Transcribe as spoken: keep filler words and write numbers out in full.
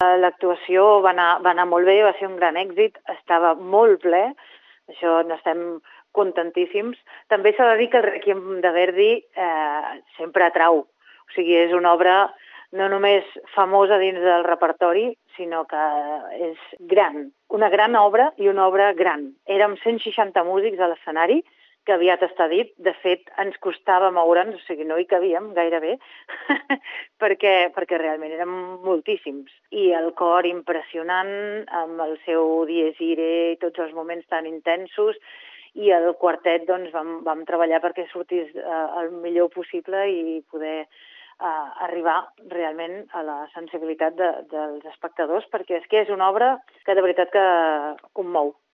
l'actuació va anar, va anar molt bé, va ser un gran èxit, estava molt ple, això n'estem contentíssims. També s'ha de dir que el Requiem de Verdi eh, sempre atrau, o sigui, és una obra no només famosa dins del repertori, sinó que és gran, una gran obra i una obra gran. Érem cent seixanta músics a l'escenari, que aviat està dit. De fet, ens costava moure'ns, o sigui, no hi cabíem gairebé, perquè, perquè realment érem moltíssims. I el cor impressionant, amb el seu dies irae i tots els moments tan intensos, i el quartet doncs, vam, vam treballar perquè sortís eh, el millor possible i poder eh, arribar realment a la sensibilitat de, dels espectadors, perquè és que és una obra que de veritat que commou.